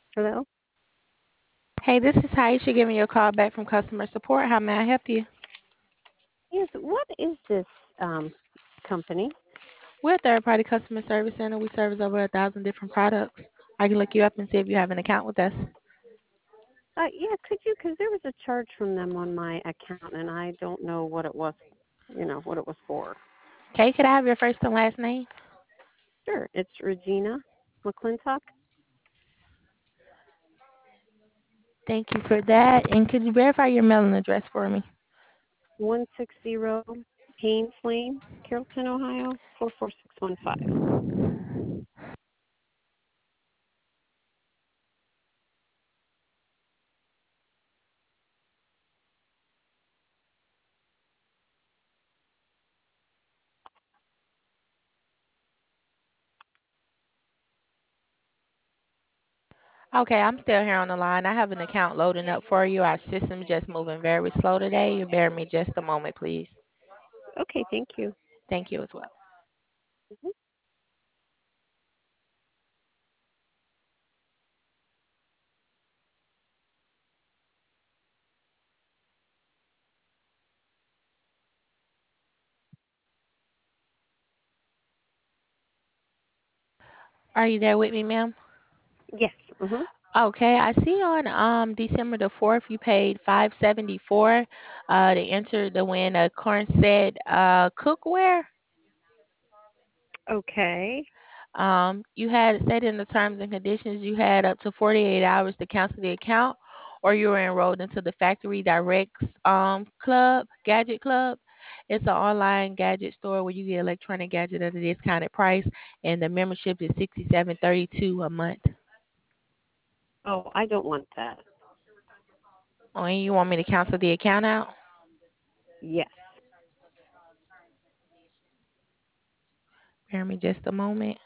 Hello? Hey, this is Taisha giving you a call back from customer support. How may I help you? Yes, what is this company? We're a third-party customer service center. We service over 1,000 different products. I can look you up and see if you have an account with us. Yeah, could you? Because there was a charge from them on my account, and I don't know what it was, what it was for. Okay, could I have your first and last name? Sure, it's Regina McClintock, Thank you for that. And could you verify your mailing address for me? 160 Haynes Lane, Carrollton, Ohio, 44615. Okay, I'm still here on the line. I have an account loading up for you. Our system's just moving very slow today. You bear me just a moment, please. Okay, thank you. Thank you as well. Mhm. Are you there with me, ma'am? Yes. Uh-huh. Okay, I see on December the 4th you paid 574 to enter to win a corn set cookware. Okay. You had said in the terms and conditions you had up to 48 hours to cancel the account, or you were enrolled into the Factory Directs Gadget Club. It's an online gadget store where you get electronic gadget at a discounted price, and the membership is 67.32 a month. Oh, I don't want that. Oh, and you want me to cancel the account out? Yes. Bear me just a moment.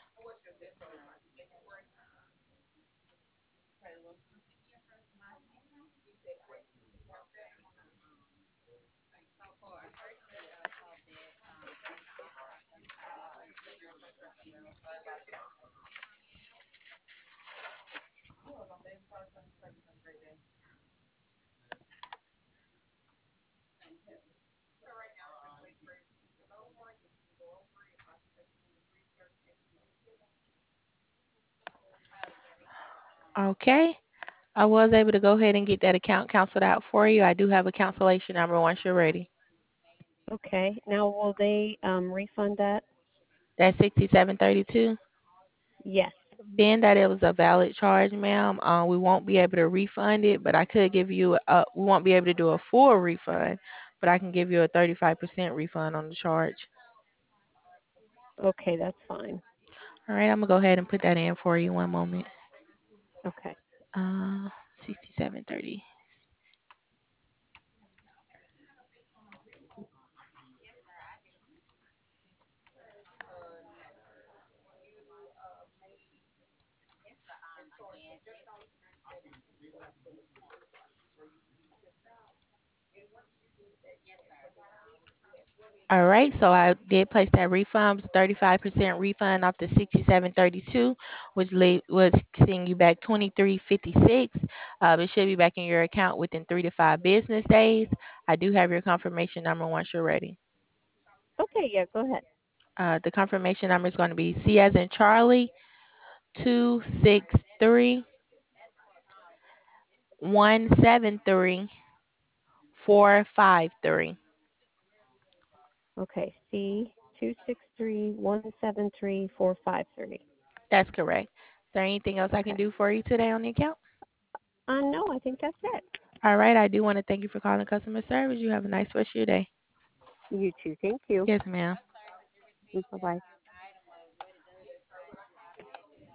Okay. I was able to go ahead and get that account canceled out for you. I do have a cancellation number once you're ready. Okay. Now, will they refund that? That's 6732. Yes. Being that it was a valid charge, ma'am, we won't be able to refund it, but I could give you we won't be able to do a full refund, but I can give you a 35% refund on the charge. Okay, that's fine. All right, I'm gonna go ahead and put that in for you. One moment. Okay. Uh, 6730. All right, so I did place that refund, it was 35% refund off the 6732, which was seeing you back 2356. It should be back in your account within 3 to 5 business days. I do have your confirmation number once you're ready. Okay, yeah, go ahead. The confirmation number is going to be C as in Charlie 263 173 453. Okay, C 263 173 453. That's correct. Is there anything else I can Okay. do for you today on the account? No, I think that's it. All right, I do want to thank you for calling customer service. You have a nice rest of your day. You too. Thank you. Yes, ma'am. Bye bye.